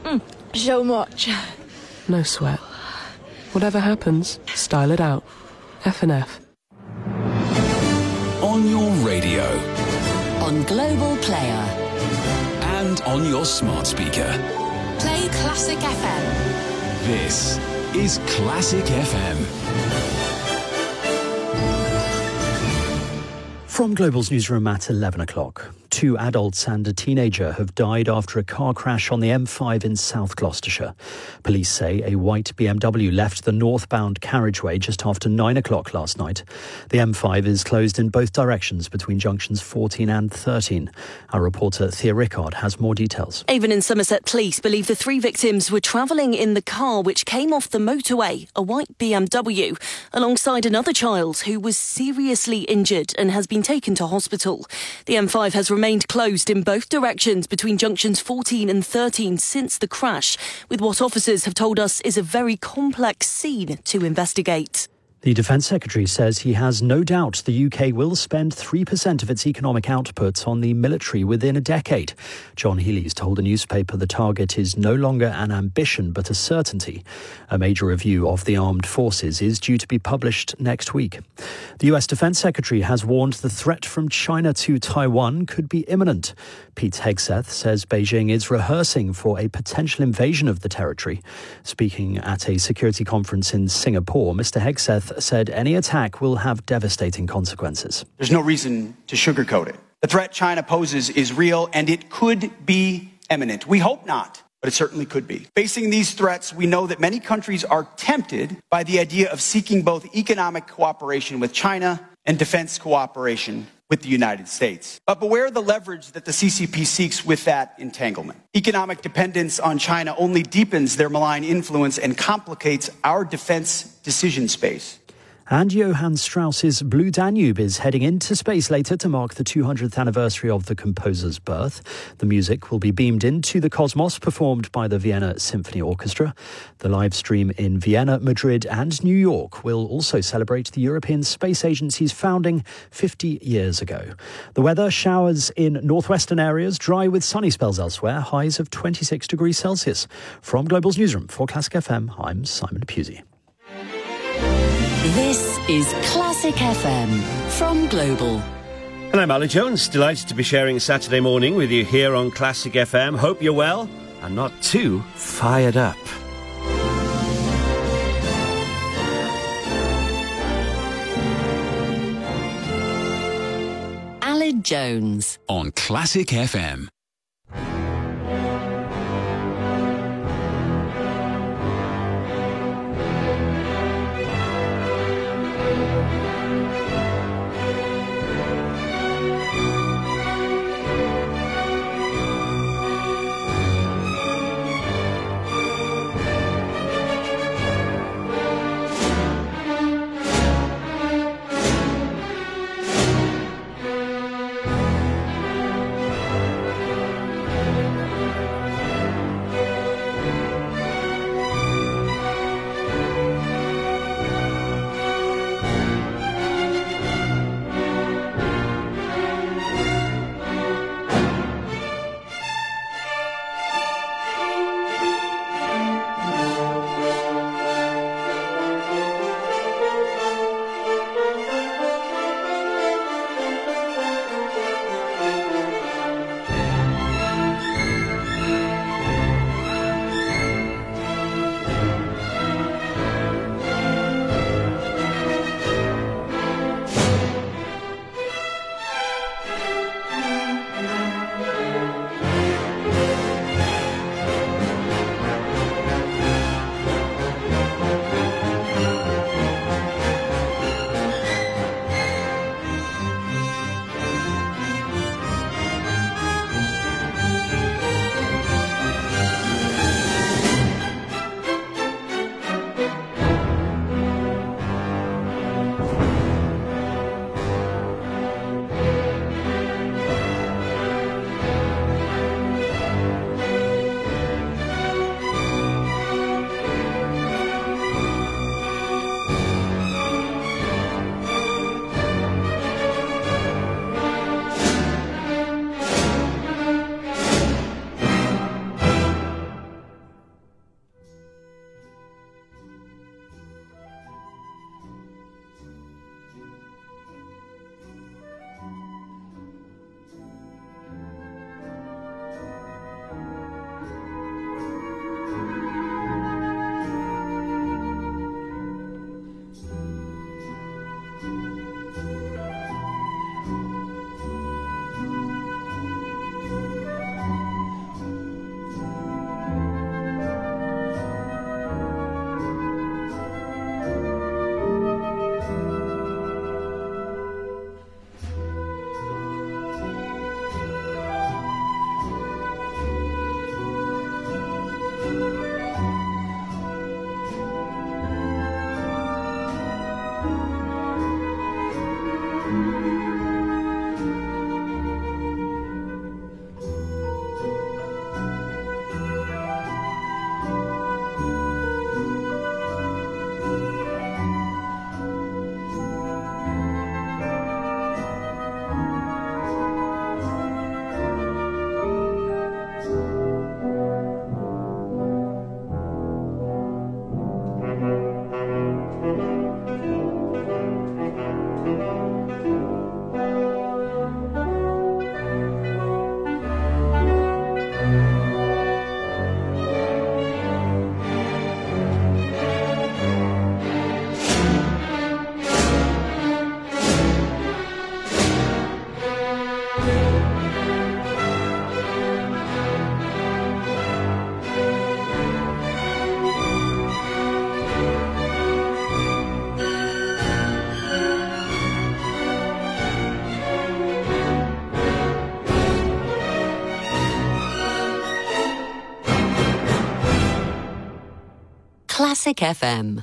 So much. No sweat. Whatever happens, style it out. F&F. On your radio. On Global Player. And on your smart speaker. Play Classic FM. This is Classic FM. From Global's newsroom at 11 o'clock. 2 adults and a teenager have died after a car crash on the M5 in South Gloucestershire. Police say a white BMW left the northbound carriageway just after 9 o'clock last night. The M5 is closed in both directions between junctions 14 and 13. Our reporter Thea Rickard has more details. Avon and Somerset Police believe the 3 victims were travelling in the car which came off the motorway, a white BMW, alongside another child who was seriously injured and has been taken to hospital. The M5 has remained closed in both directions between junctions 14 and 13 since the crash, with what officers have told us is a very complex scene to investigate. The Defence Secretary says he has no doubt the UK will spend 3% of its economic output on the military within a decade. John Healey's told the newspaper the target is no longer an ambition but a certainty. A major review of the armed forces is due to be published next week. The US Defence Secretary has warned the threat from China to Taiwan could be imminent. Pete Hegseth says Beijing is rehearsing for a potential invasion of the territory. Speaking at a security conference in Singapore, Mr. Hegseth said any attack will have devastating consequences. There's no reason to sugarcoat it. The threat China poses is real and it could be imminent. We hope not, but it certainly could be. Facing these threats, we know that many countries are tempted by the idea of seeking both economic cooperation with China and defense cooperation with the United States. But beware the leverage that the CCP seeks with that entanglement. Economic dependence on China only deepens their malign influence and complicates our defense decision space. And Johann Strauss's Blue Danube is heading into space later to mark the 200th anniversary of the composer's birth. The music will be beamed into the cosmos, performed by the Vienna Symphony Orchestra. The live stream in Vienna, Madrid and New York will also celebrate the European Space Agency's founding 50 years ago. The weather: showers in northwestern areas, dry with sunny spells elsewhere, highs of 26 degrees Celsius. From Global's newsroom for Classic FM, I'm Simon Pusey. This is Classic FM from Global. Hello, I'm Ali Jones. Delighted to be sharing Saturday morning with you here on Classic FM. Hope you're well and not too fired up. Ali Jones on Classic FM. Classic FM.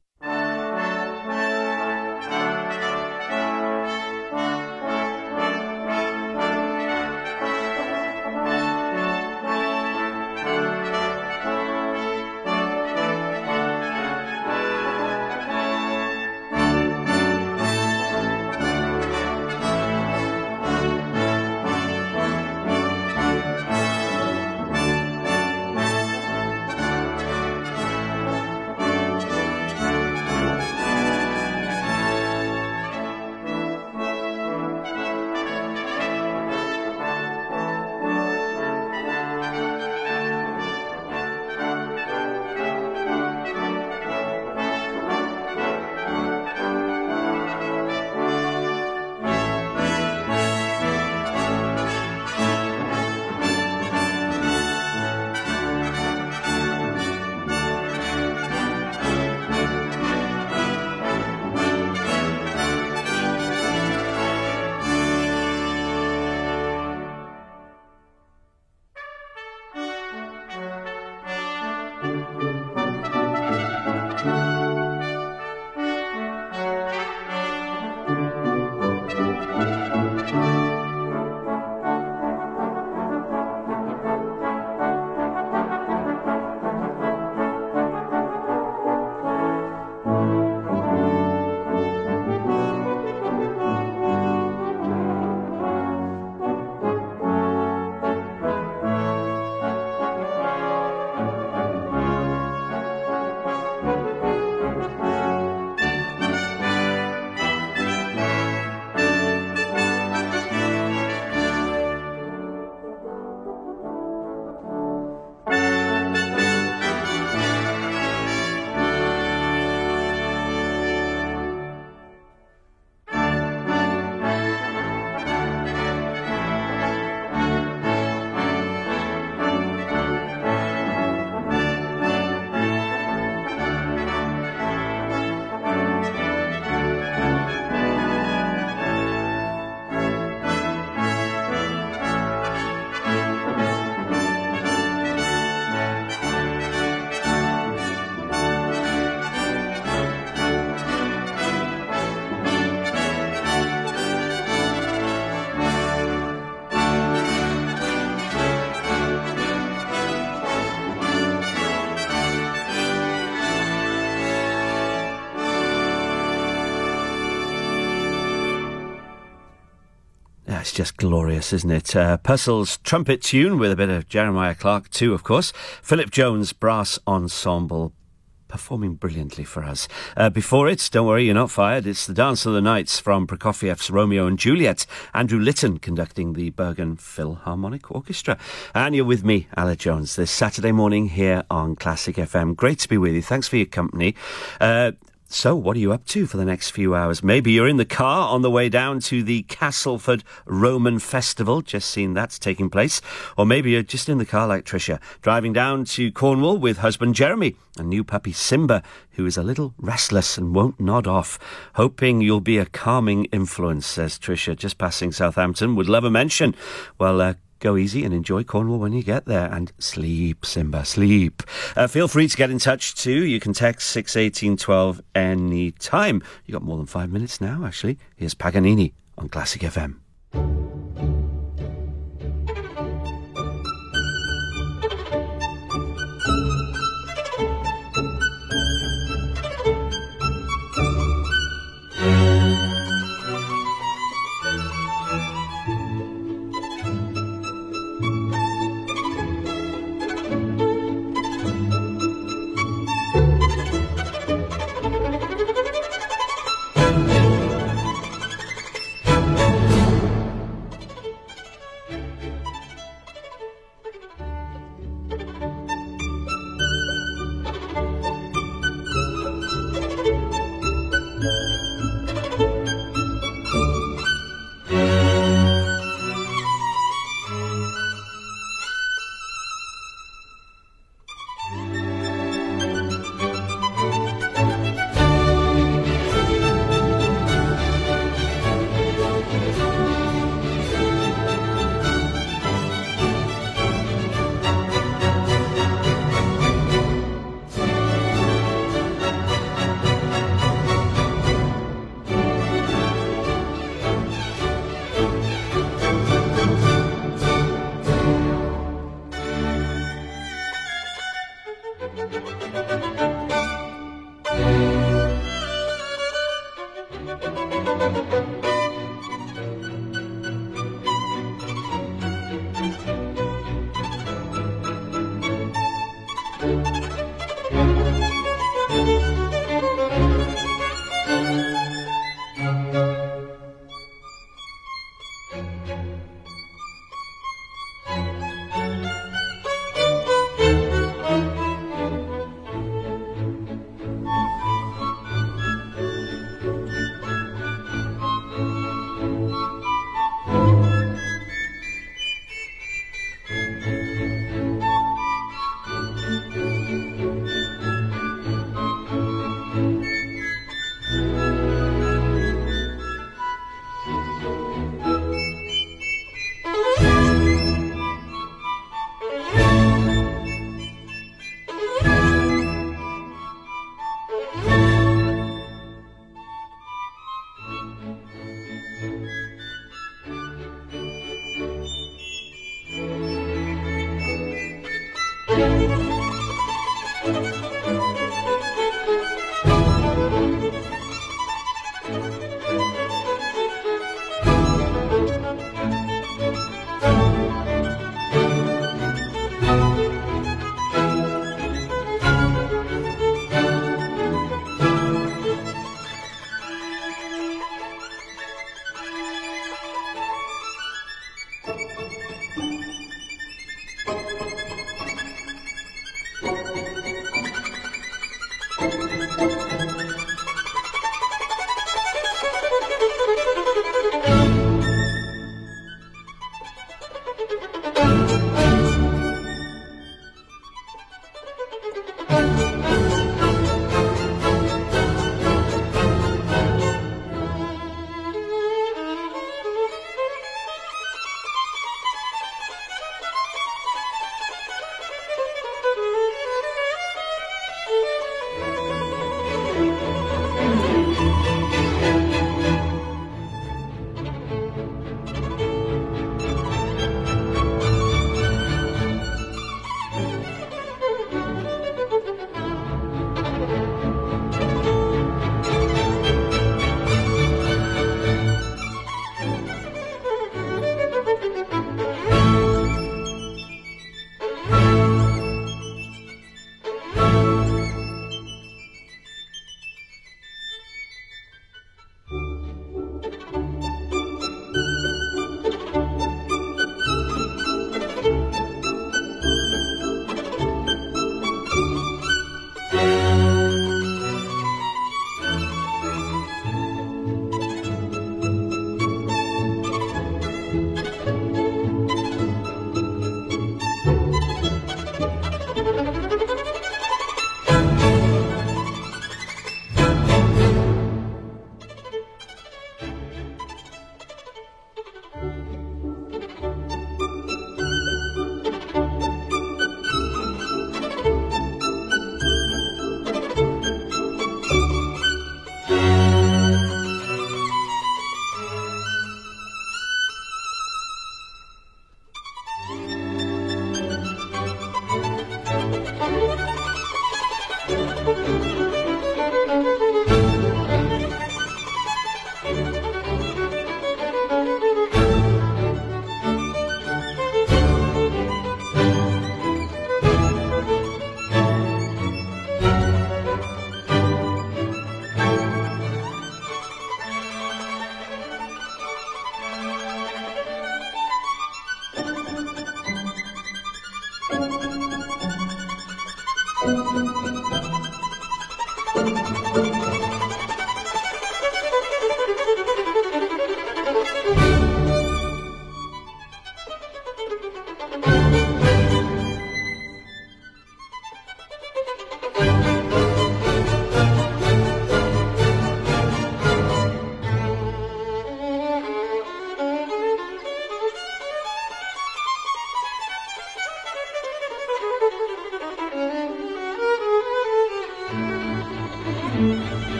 It's just glorious, isn't it? Purcell's trumpet tune with a bit of Jeremiah Clark too, of course. Philip Jones Brass Ensemble performing brilliantly for us. Before it, don't worry, you're not fired. It's the Dance of the Nights from Prokofiev's Romeo and Juliet. Andrew Litton conducting the Bergen Philharmonic Orchestra. And you're with me, Aled Jones, this Saturday morning here on Classic FM. Great to be with you. Thanks for your company. So, what are you up to for the next few hours? Maybe you're in the car on the way down to the Castleford Roman Festival, just seen that's taking place. Or maybe you're just in the car like Tricia, driving down to Cornwall with husband Jeremy and new puppy Simba, who is a little restless and won't nod off. Hoping you'll be a calming influence, says Tricia, just passing Southampton. Would love a mention. Well, go easy and enjoy Cornwall when you get there. And sleep, Simba, sleep. Feel free to get in touch too. You can text 61812 any time. You got more than 5 minutes now, actually. Here's Paganini on Classic FM.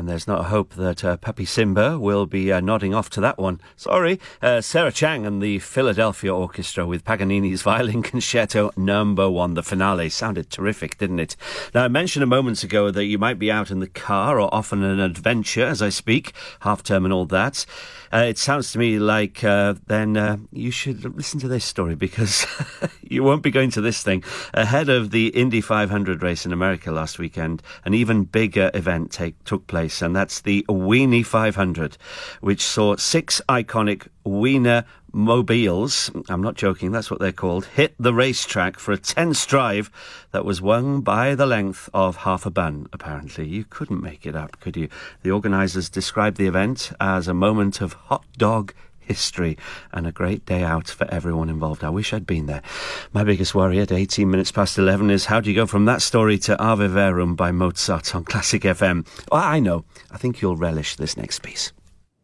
And there's not a hope that Puppy Simba will be nodding off to that one. Sorry. Sarah Chang and the Philadelphia Orchestra with Paganini's Violin Concerto No. 1. The finale sounded terrific, didn't it? Now, I mentioned a moment ago that you might be out in the car or off on an adventure as I speak, half-term and all that. It sounds to me like then you should listen to this story, because you won't be going to this thing. Ahead of the Indy 500 race in America last weekend, an even bigger event took place, and that's the Weenie 500, which saw 6 iconic Wiener mobiles, I'm not joking, that's what they're called, hit the racetrack for a tense drive that was won by the length of half a bun, apparently. You couldn't make it up, could you? The organisers described the event as a moment of hot dog history and a great day out for everyone involved. I wish I'd been there. My biggest worry at 18 minutes past 11 is how do you go from that story to Ave Verum by Mozart on Classic FM? Well, I know. I think you'll relish this next piece.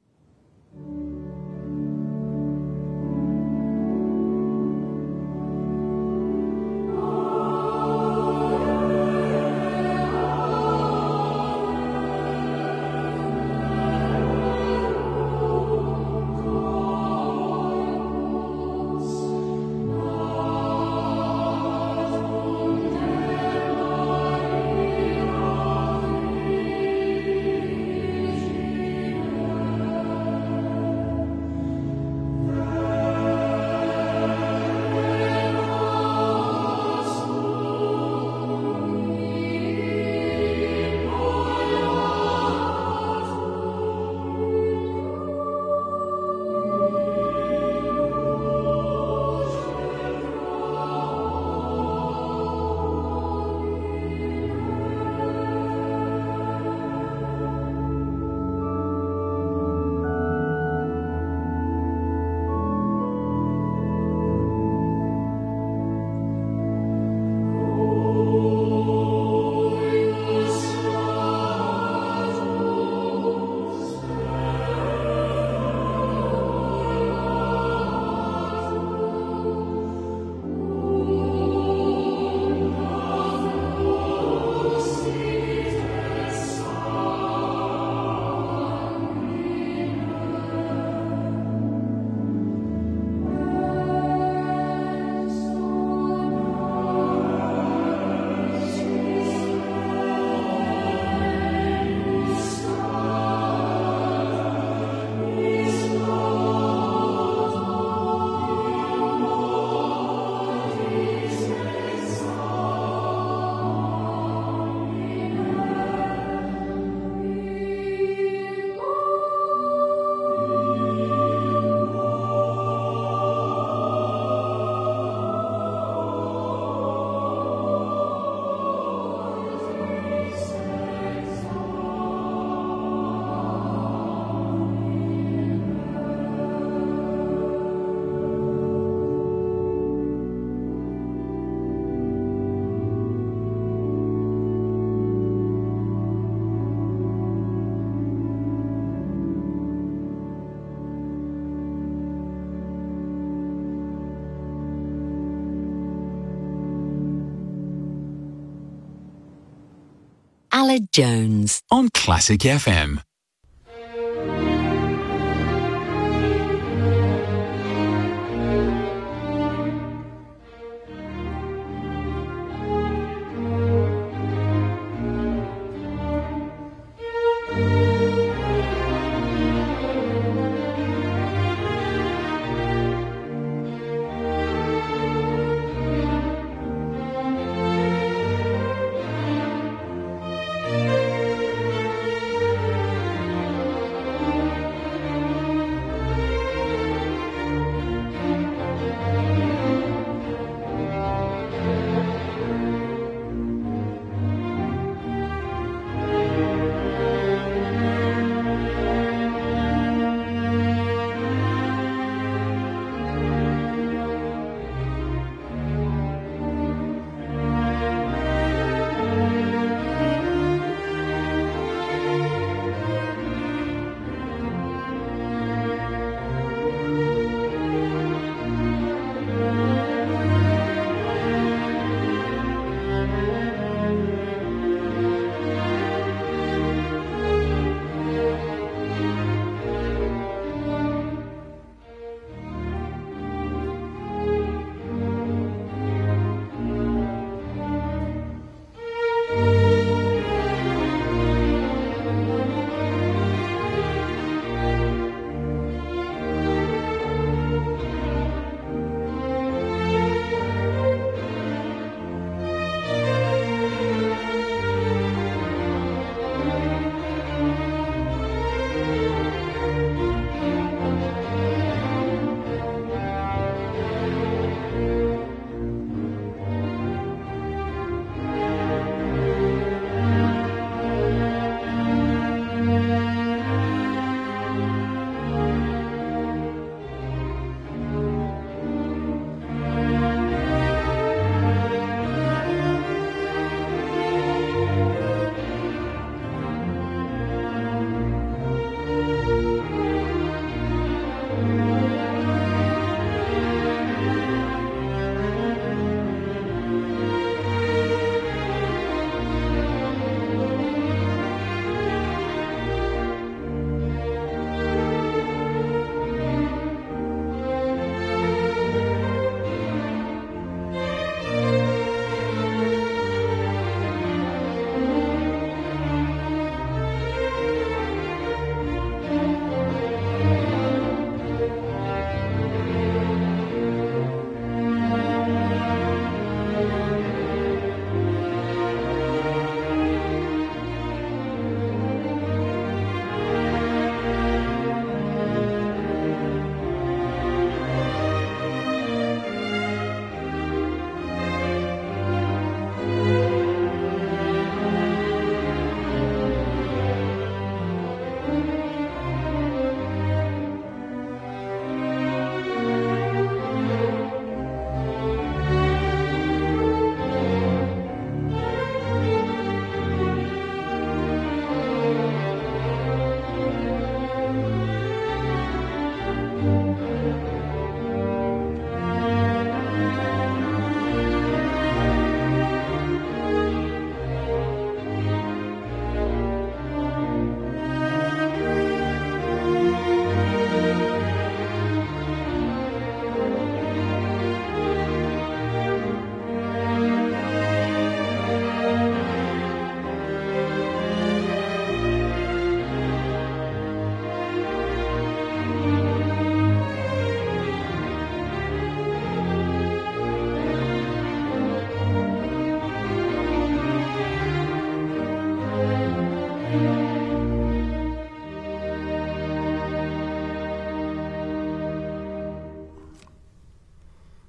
Aled Jones on Classic FM.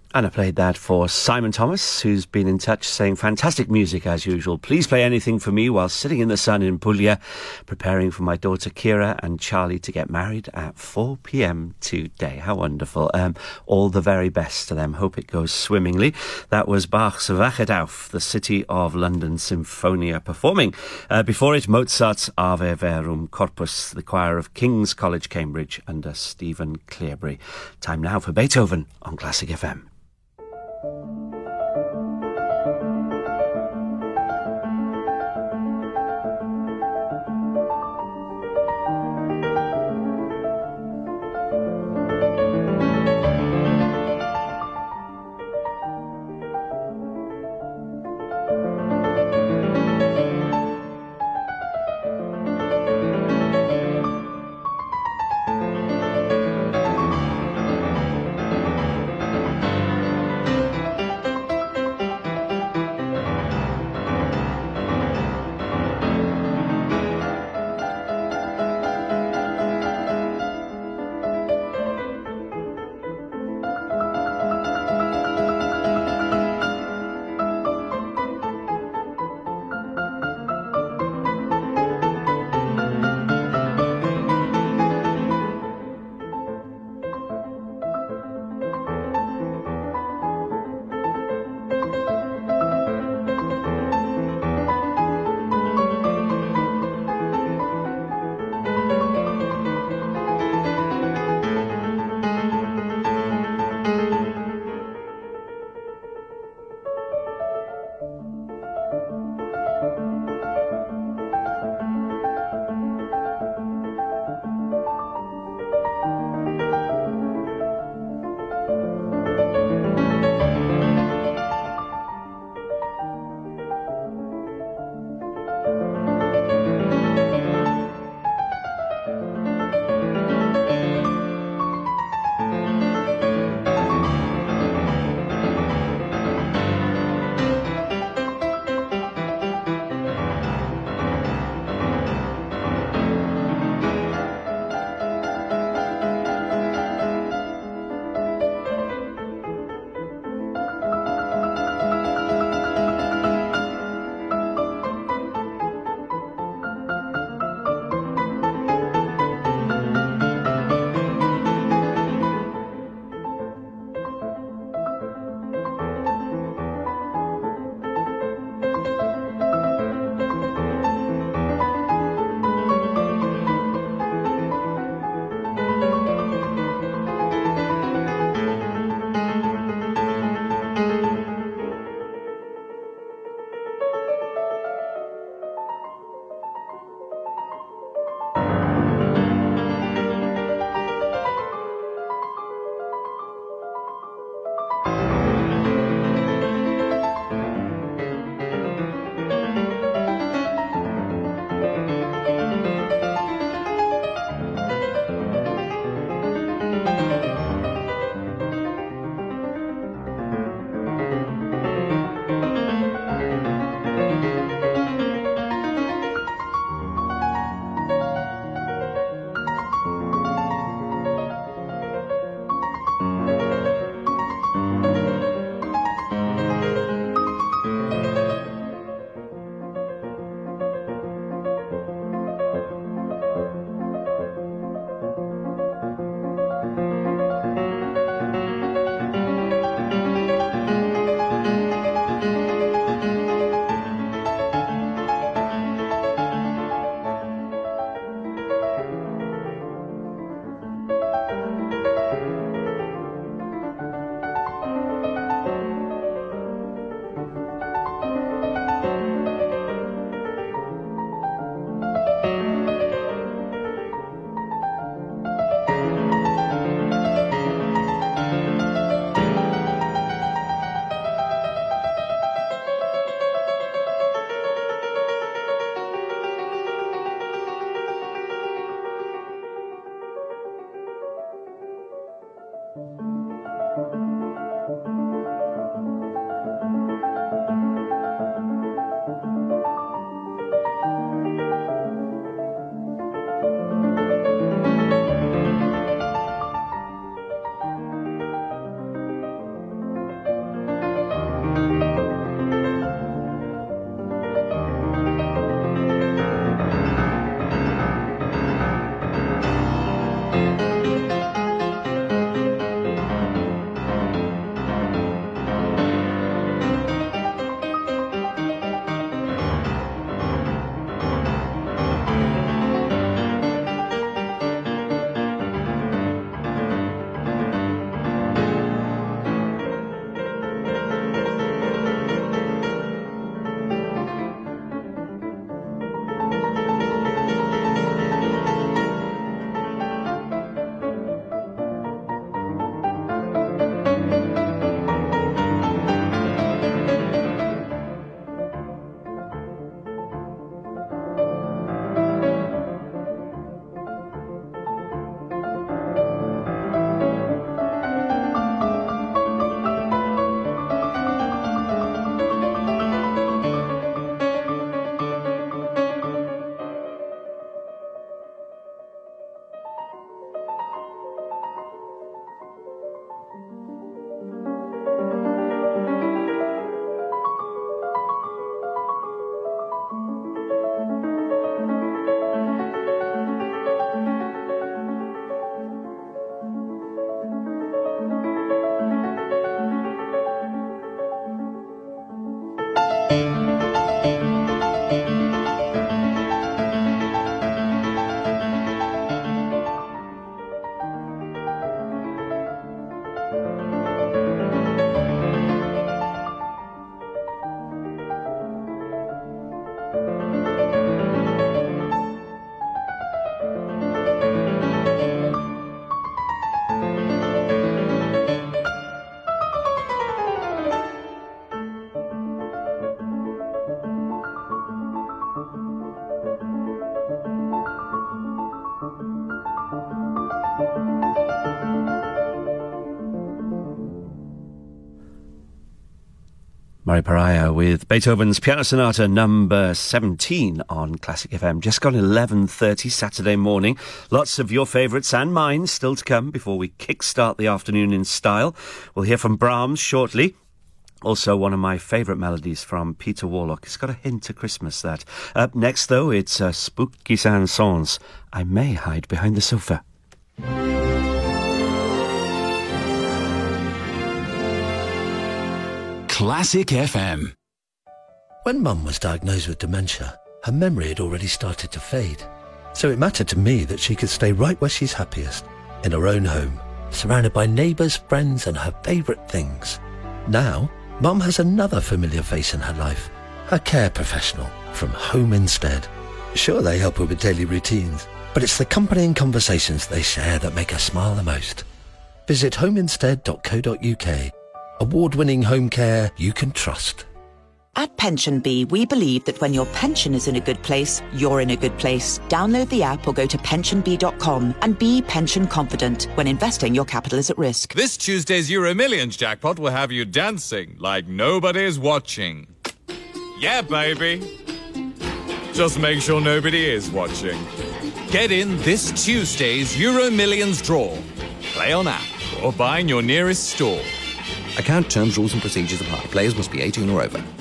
And I played that for Simon Thomas, who's been in touch saying, fantastic music as usual. Please play anything for me while sitting in the sun in Puglia, preparing for my daughter Kira and Charlie to get married at 4 p.m. today. How wonderful. All the very best to them. Hope it goes swimmingly. That was Bach's Wachet auf, the City of London Symphonia performing. Before it, Mozart's Ave Verum Corpus, the choir of King's College, Cambridge, under Stephen Clearbury. Time now for Beethoven on Classic FM. Murray Pariah with Beethoven's Piano Sonata number 17 on Classic FM. Just gone 11:30 Saturday morning. Lots of your favourites and mine still to come before we kickstart the afternoon in style. We'll hear from Brahms shortly. Also, one of my favourite melodies from Peter Warlock. It's got a hint of Christmas, that. Up next, though, it's Spooky Chansons. I May Hide Behind the Sofa. Classic FM. When Mum was diagnosed with dementia, her memory had already started to fade. So it mattered to me that she could stay right where she's happiest, in her own home, surrounded by neighbours, friends and her favourite things. Now, Mum has another familiar face in her life, her care professional from Home Instead. Sure, they help her with daily routines, but it's the company and conversations they share that make her smile the most. Visit homeinstead.co.uk. Award-winning home care you can trust. At PensionBee, we believe that when your pension is in a good place, you're in a good place. Download the app or go to pensionbee.com and be pension confident when investing your capital is at risk. This Tuesday's Euro Millions jackpot will have you dancing like nobody's watching. Yeah, baby. Just make sure nobody is watching. Get in this Tuesday's Euro Millions draw. Play on app or buy in your nearest store. Account terms, rules and procedures apply. Players must be 18 or over.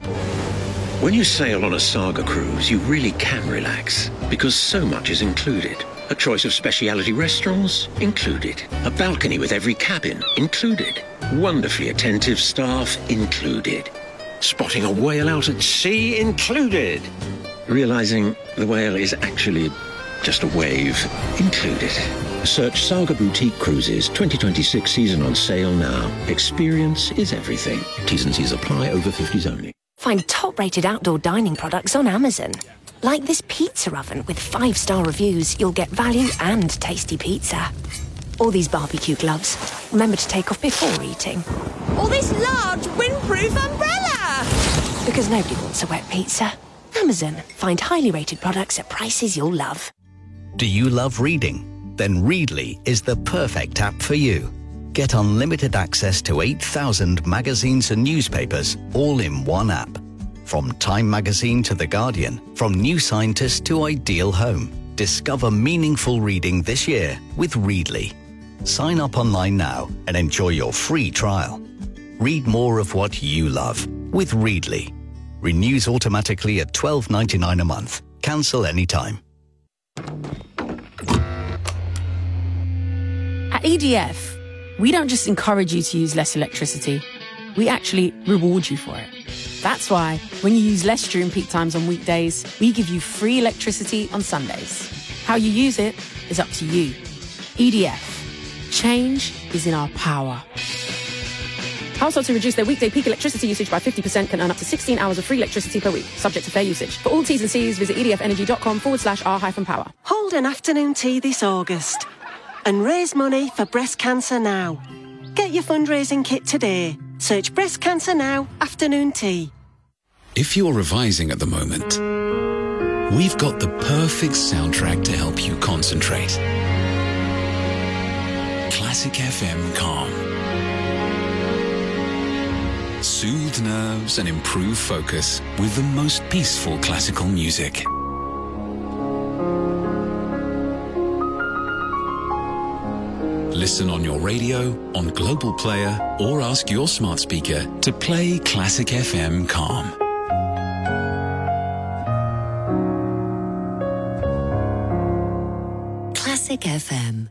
When you sail on a Saga cruise, you really can relax, because so much is included. A choice of specialty restaurants? Included. A balcony with every cabin? Included. Wonderfully attentive staff? Included. Spotting a whale out at sea? Included. Realizing the whale is actually just a wave? Included. Search Saga Boutique Cruises 2026 season on sale now. Experience is everything. T's and C's apply. Over 50s only. Find top-rated outdoor dining products on Amazon. Like this pizza oven with 5-star reviews, you'll get value and tasty pizza. Or these barbecue gloves. Remember to take off before eating. Or this large windproof umbrella! Because nobody wants a wet pizza. Amazon. Find highly rated products at prices you'll love. Do you love reading? Then Readly is the perfect app for you. Get unlimited access to 8,000 magazines and newspapers, all in one app. From Time Magazine to The Guardian, from New Scientist to Ideal Home. Discover meaningful reading this year with Readly. Sign up online now and enjoy your free trial. Read more of what you love with Readly. Renews automatically at $12.99 a month. Cancel anytime. At EDF, we don't just encourage you to use less electricity, we actually reward you for it. That's why, when you use less during peak times on weekdays, we give you free electricity on Sundays. How you use it is up to you. EDF. Change is in our power. Households who reduce their weekday peak electricity usage by 50% can earn up to 16 hours of free electricity per week, subject to fair usage. For all T's and C's, visit edfenergy.com/r-power. Hold an afternoon tea this August and raise money for breast cancer now. Get your fundraising kit today. Search Breast Cancer Now Afternoon Tea. If you're revising at the moment, we've got the perfect soundtrack to help you concentrate. Classic FM Calm. Soothe nerves and improve focus with the most peaceful classical music. Listen on your radio, on Global Player, or ask your smart speaker to play Classic FM Calm. Classic FM.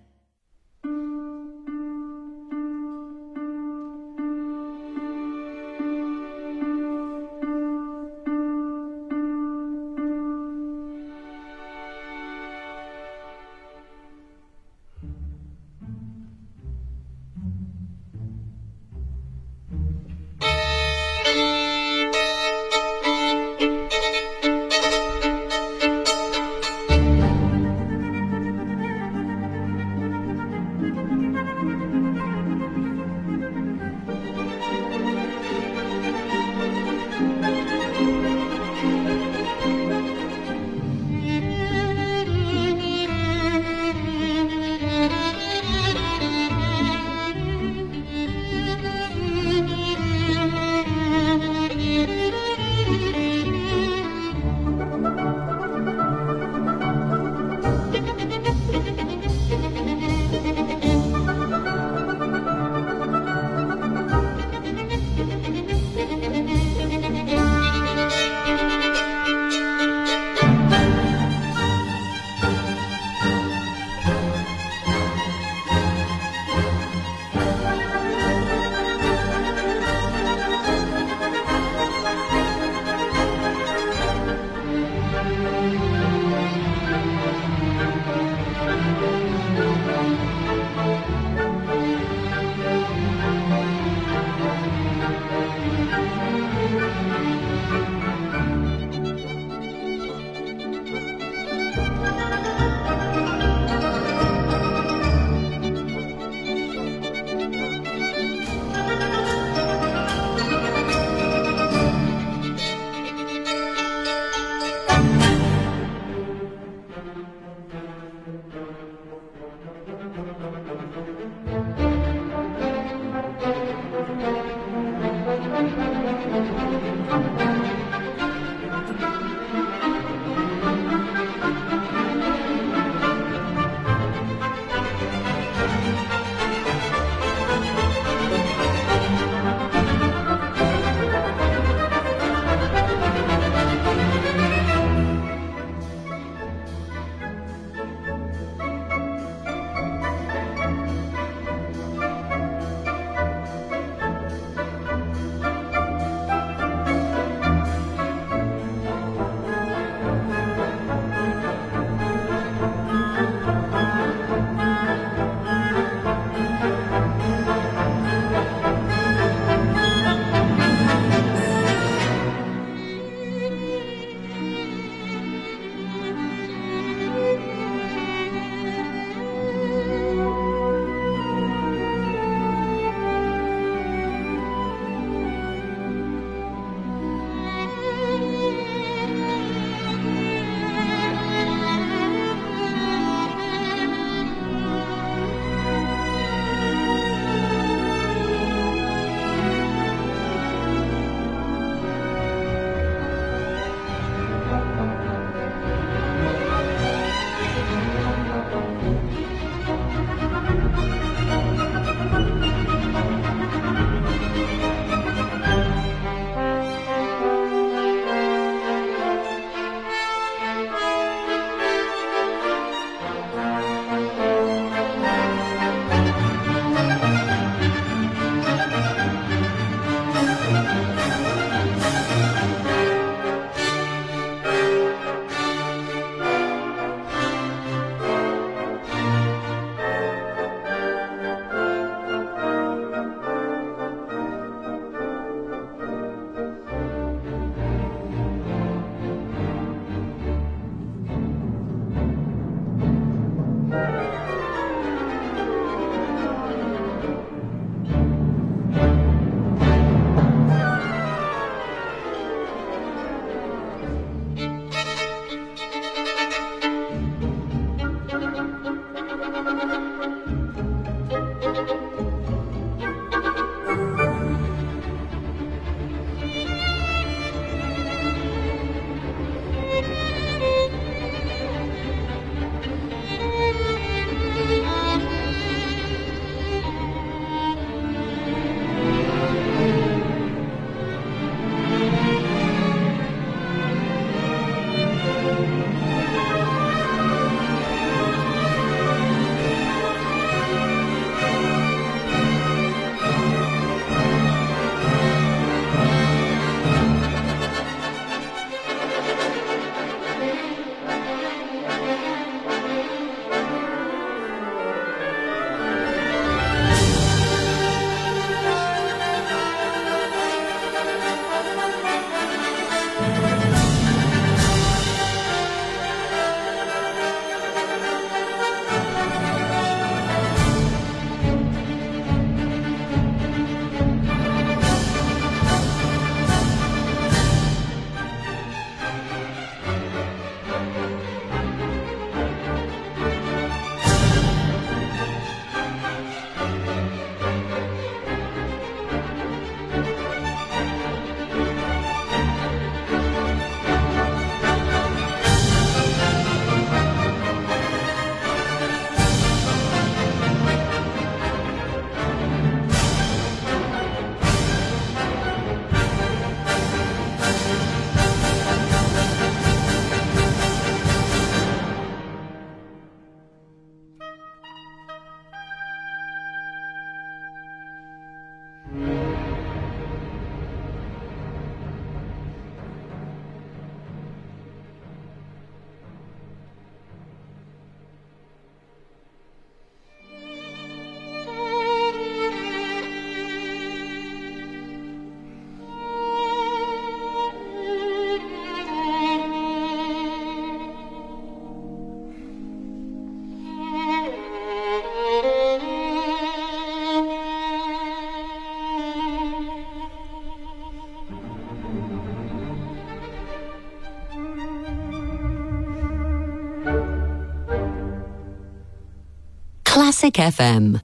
Classic FM.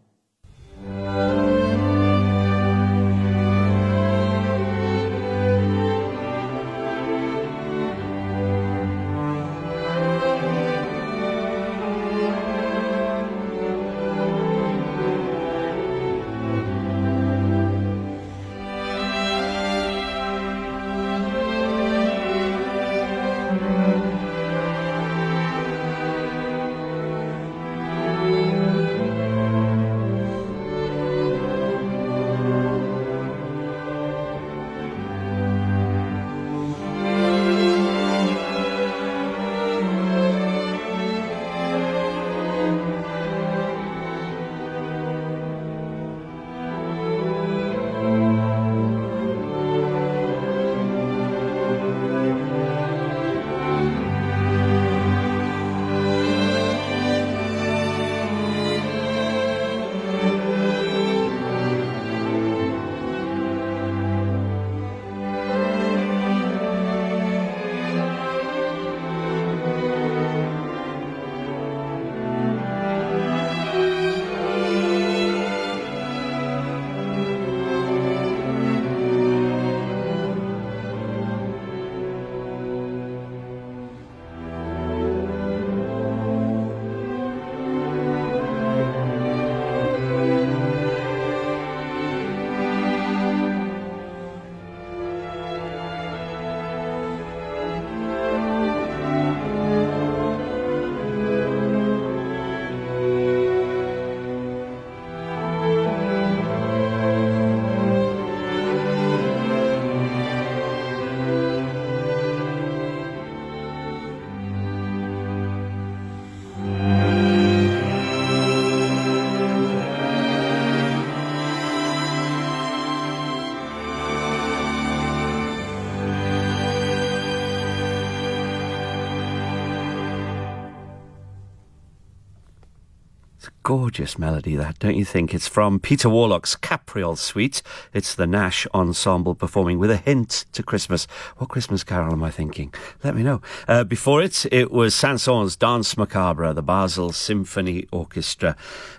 Gorgeous melody, that, don't you think? It's from Peter Warlock's Capriol Suite. It's the Nash Ensemble performing with a hint to Christmas. What Christmas carol am I thinking? Let me know. Before it was Saint-Saëns' Danse Macabre, the Basel Symphony Orchestra.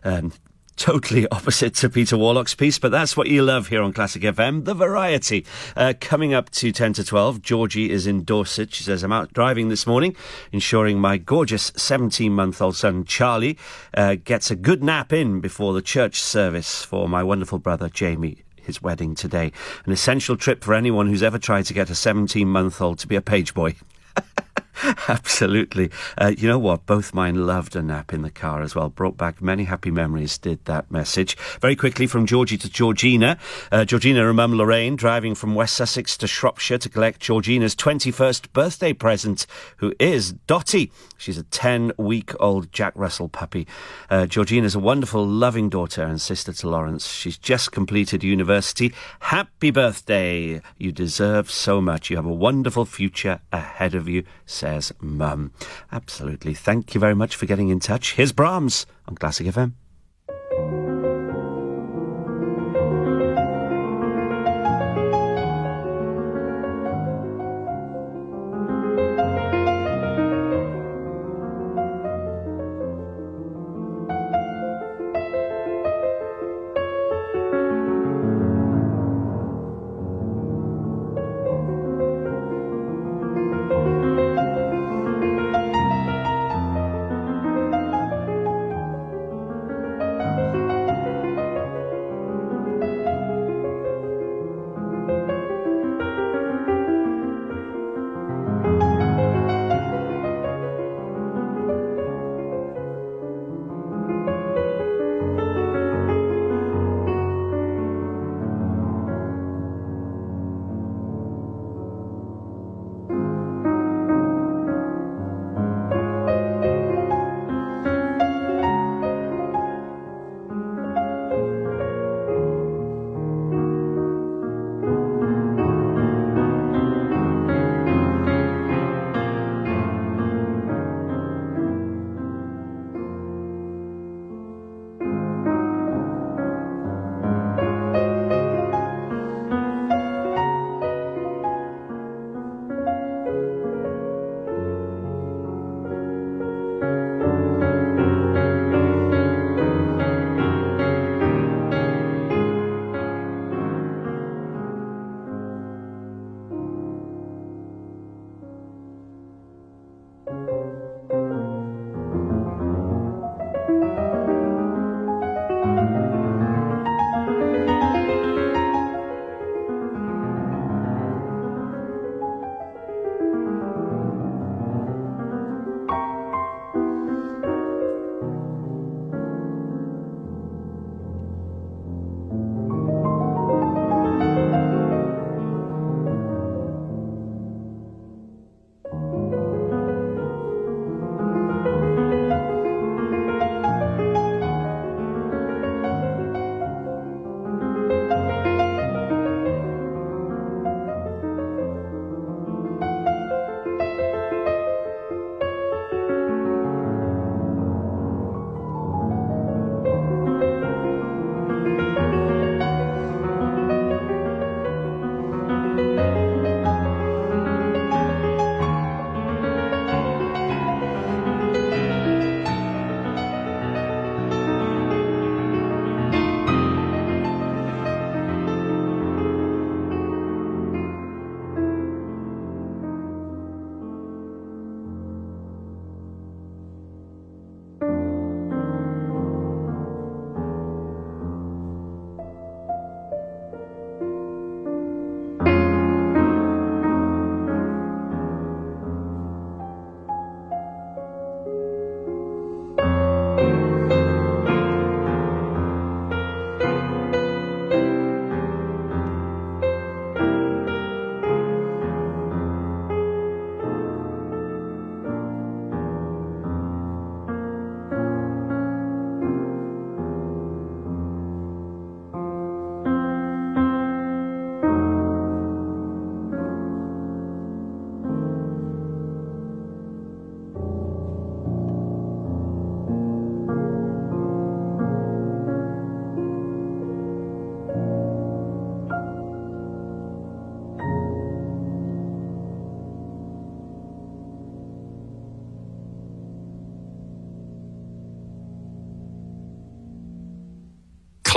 Totally opposite to Peter Warlock's piece, but that's what you love here on Classic FM, the variety. Coming up to 10 to 12, Georgie is in Dorset. She says, I'm out driving this morning, ensuring my gorgeous 17-month-old son, Charlie, gets a good nap in before the church service for my wonderful brother, Jamie, his wedding today. An essential trip for anyone who's ever tried to get a 17-month-old to be a page boy. Absolutely. You know what? Both mine loved a nap in the car as well. Brought back many happy memories, did that message. Very quickly from Georgie to Georgina. Georgina and Mum Lorraine driving from West Sussex to Shropshire to collect Georgina's 21st birthday present, who is Dottie. She's a 10-week-old Jack Russell puppy. Georgina's a wonderful, loving daughter and sister to Lawrence. She's just completed university. Happy birthday. You deserve so much. You have a wonderful future ahead of you, says Mum. Absolutely. Thank you very much for getting in touch. Here's Brahms on Classic FM.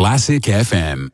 Classic FM.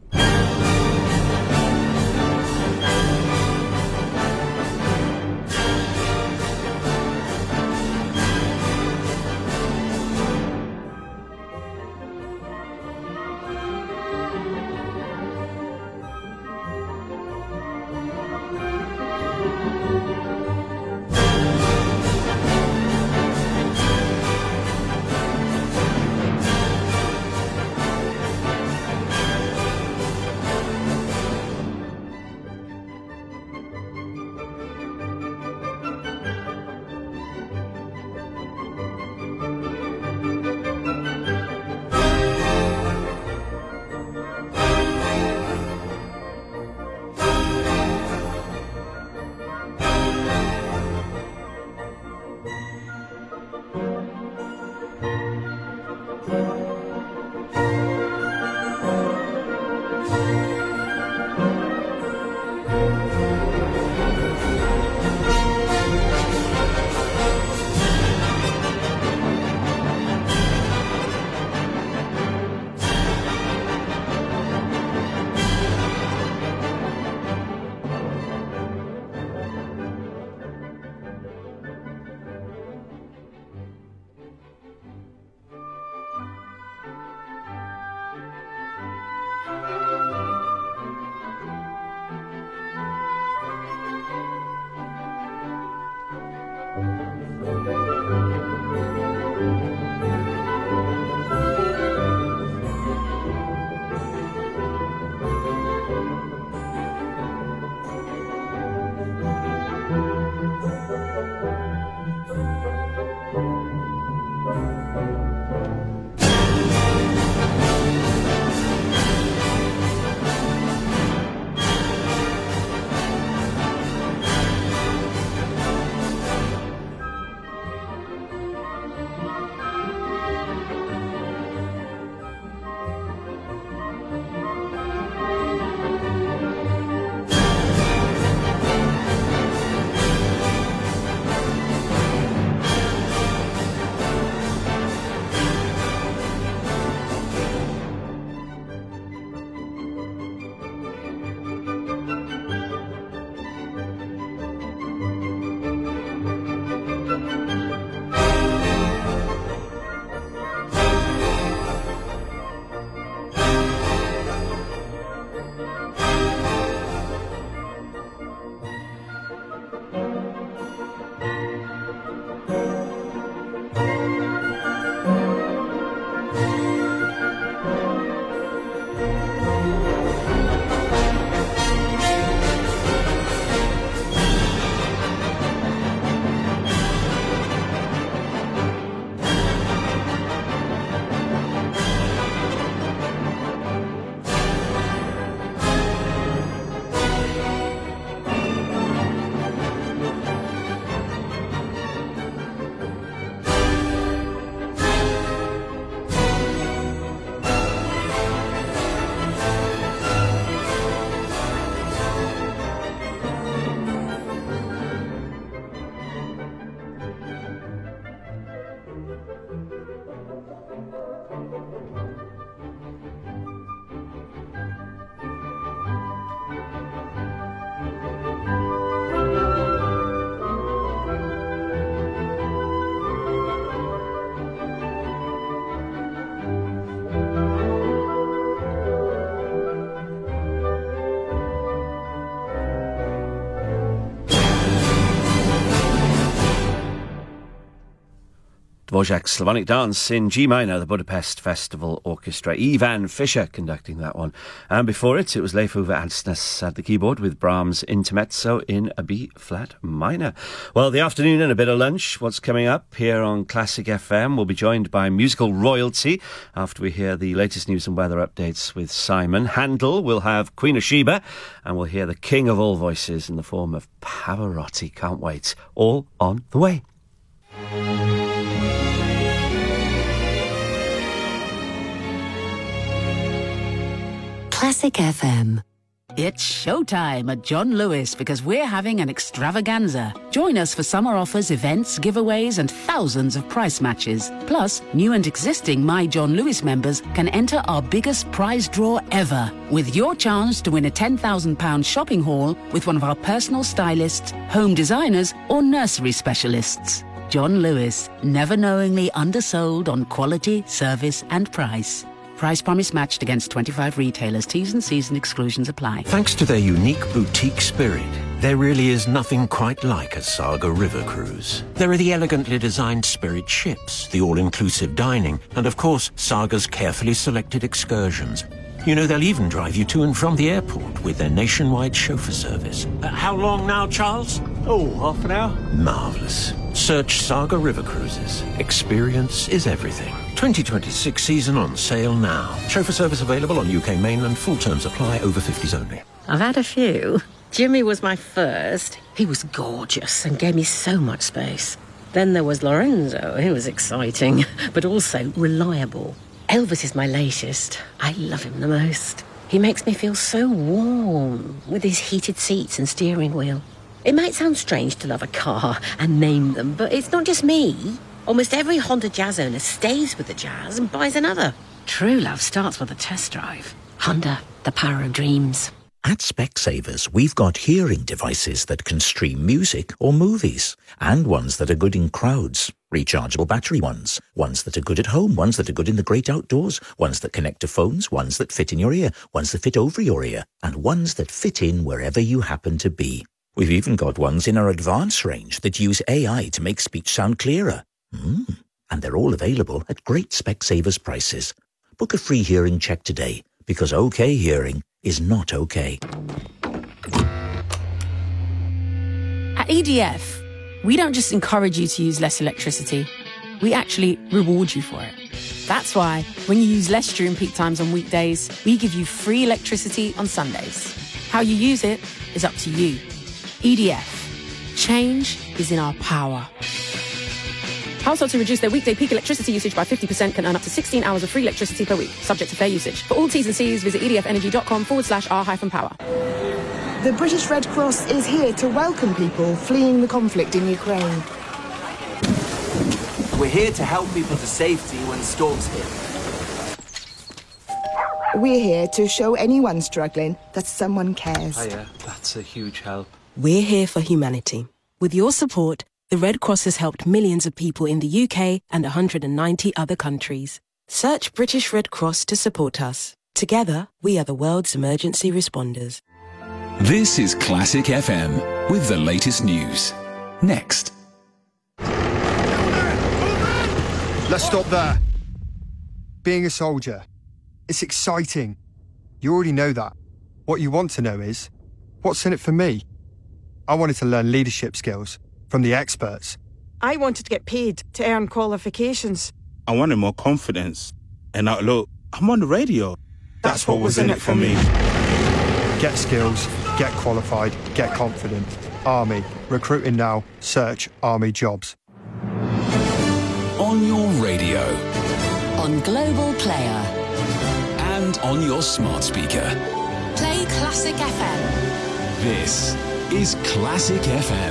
Dvorak's Slavonic Dance in G minor, the Budapest Festival Orchestra. Ivan Fischer conducting that one. And before it was Leif Ove Ansnes at the keyboard with Brahms' Intermezzo in a B-flat minor. Well, the afternoon and a bit of lunch. What's coming up here on Classic FM? We'll be joined by musical royalty after we hear the latest news and weather updates with Simon. Handel will have Queen of Sheba, and we'll hear the king of all voices in the form of Pavarotti. Can't wait. All on the way. Classic FM. It's showtime at John Lewis because we're having an extravaganza. Join us for summer offers, events, giveaways and thousands of price matches. Plus, new and existing My John Lewis members can enter our biggest prize draw ever with your chance to win a £10,000 shopping haul with one of our personal stylists, home designers or nursery specialists. John Lewis, never knowingly undersold on quality, service and price. Price promise matched against 25 retailers. T's and C's and exclusions apply. Thanks to their unique boutique spirit, there really is nothing quite like a Saga River cruise. There are the elegantly designed Spirit ships, the all-inclusive dining, and of course, Saga's carefully selected excursions. You know, they'll even drive you to and from the airport with their nationwide chauffeur service. How long now, Charles? Oh, half an hour. Marvellous. Search Saga River Cruises. Experience is everything. 2026 season on sale now. Chauffeur service available on UK mainland. Full terms apply. Over 50s only. I've had a few. Jimmy was my first. He was gorgeous and gave me so much space. Then there was Lorenzo. He was exciting, but also reliable. Elvis is my latest. I love him the most. He makes me feel so warm with his heated seats and steering wheel. It might sound strange to love a car and name them, but it's not just me. Almost every Honda Jazz owner stays with the Jazz and buys another. True love starts with a test drive. Honda, the power of dreams. At Specsavers, we've got hearing devices that can stream music or movies, and ones that are good in crowds. Rechargeable battery ones that are good at home, ones that are good in the great outdoors, ones that connect to phones, ones that fit in your ear, ones that fit over your ear, and ones that fit in wherever you happen to be. We've even got ones in our advanced range that use AI to make speech sound clearer. And they're all available at great Specsavers prices. Book a free hearing check today, because OK hearing is not OK. At EDF, we don't just encourage you to use less electricity. We actually reward you for it. That's why, when you use less during peak times on weekdays, we give you free electricity on Sundays. How you use it is up to you. EDF. Change is in our power. Households who reduce their weekday peak electricity usage by 50% can earn up to 16 hours of free electricity per week, subject to fair usage. For all T's and C's, visit edfenergy.com/r-power. The British Red Cross is here to welcome people fleeing the conflict in Ukraine. We're here to help people to safety when storms hit. We're here to show anyone struggling that someone cares. Hiya, that's a huge help. We're here for humanity. With your support, the Red Cross has helped millions of people in the UK and 190 other countries. Search British Red Cross to support us. Together, we are the world's emergency responders. This is Classic FM with the latest news. Next. Let's stop there. Being a soldier, it's exciting. You already know that. What you want to know is, what's in it for me? I wanted to learn leadership skills from the experts. I wanted to get paid to earn qualifications. I wanted more confidence. And now, look, I'm on the radio. That's what was in it for me. Get skills, get qualified, get confident. Army. Recruiting now. Search Army jobs. On your radio. On Global Player. And on your smart speaker. Play Classic FM. This is Classic FM.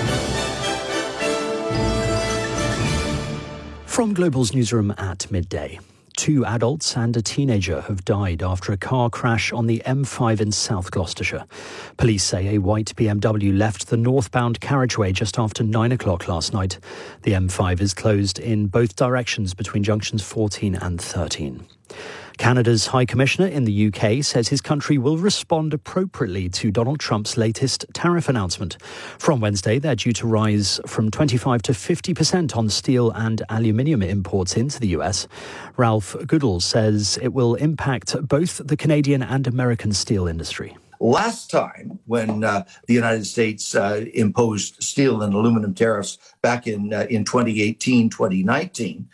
From Global's newsroom at midday. 2 adults and a teenager have died after a car crash on the M5 in South Gloucestershire. Police say a white BMW left the northbound carriageway just after 9 o'clock last night. The M5 is closed in both directions between junctions 14 and 13. Canada's High Commissioner in the UK says his country will respond appropriately to Donald Trump's latest tariff announcement. From Wednesday, they're due to rise from 25% to 50% on steel and aluminium imports into the US. Ralph Goodall says it will impact both the Canadian and American steel industry. Last time, when the United States imposed steel and aluminum tariffs back in 2018, 2019,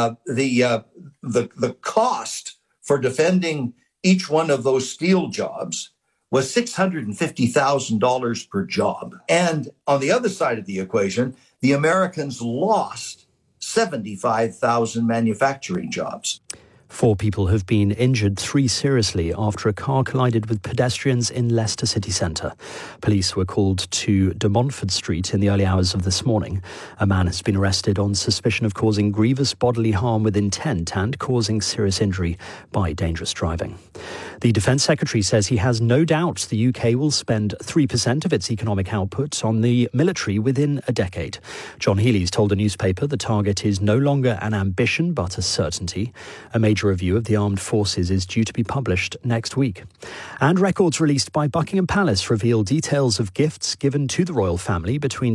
the cost for defending each one of those steel jobs was $650,000 per job. And on the other side of the equation, the Americans lost 75,000 manufacturing jobs. 4 people have been injured, 3 seriously, after a car collided with pedestrians in Leicester city centre. Police were called to De Montfort Street in the early hours of this morning. A man has been arrested on suspicion of causing grievous bodily harm with intent and causing serious injury by dangerous driving. The Defence Secretary says he has no doubt the UK will spend 3% of its economic output on the military within a decade. John Healey's told a newspaper the target is no longer an ambition but a certainty. A major review of the armed forces is due to be published next week. And records released by Buckingham Palace reveal details of gifts given to the royal family between